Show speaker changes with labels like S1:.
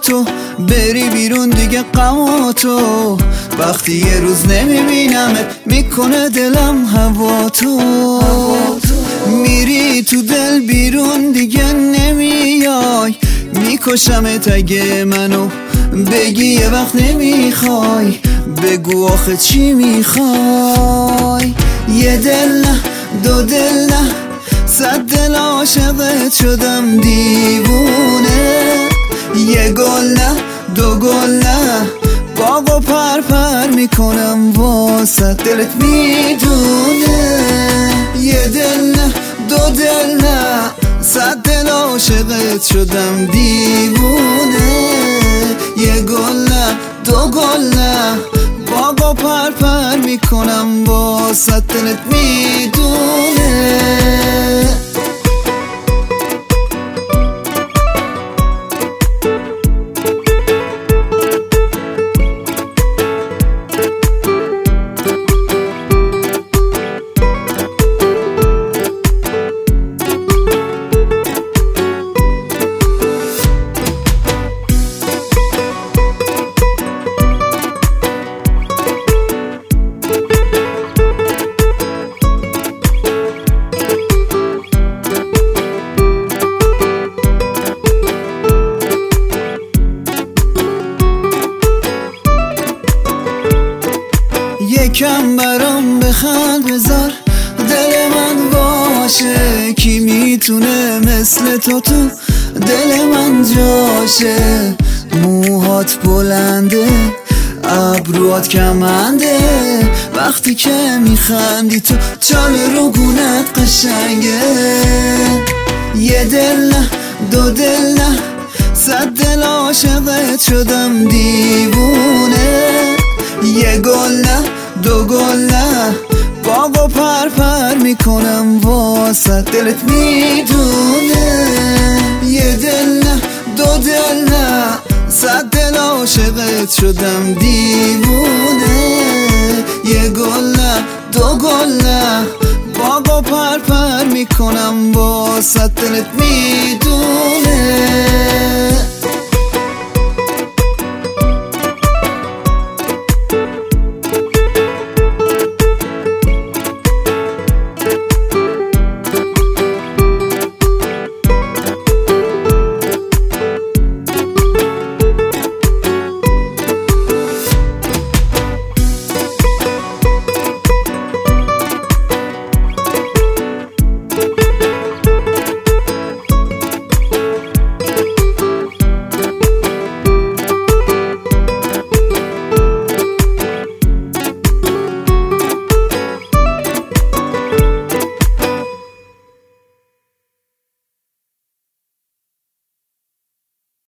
S1: تو بری بیرون دیگه غماتو. وقتی یه روز نمیبینمت میکنه دلم هوا تو. میری تو دل بیرون دیگه نمیای، میکشمت اگه منو بگی یه وقت نمیخوای. بگو آخه چی میخوای؟ یه دل نه دو دل نه 100 دل عاشقت شدم دیوونه. یه گل نه دو گل نه باغ و پر میکنم واسه دلت میدونه. یه دل نه دو دل نه 100 دل عاشقت شدم دیوونه. یه گل نه دو گل نه باغ و پر میکنم واسه دلت میدونه. یکم برام بخند بذار دل من باشه. کی میتونه مثل تو دل من جاشه؟ موهات بلنده ابروات کمنده، وقتی که میخندی تو چال رو گونت قشنگه. یه دل نه دو دل نه 100 دل عاشقت شدم دیوونه. یه گل نه دو گل نه باغ و پر میکنم واسه دلت میدونه. یه دل نه دو دل نه 100 دل عاشقت شدم دیوونه. یه گل نه دو گل نه باغ و پر میکنم واسه دلت میدونه.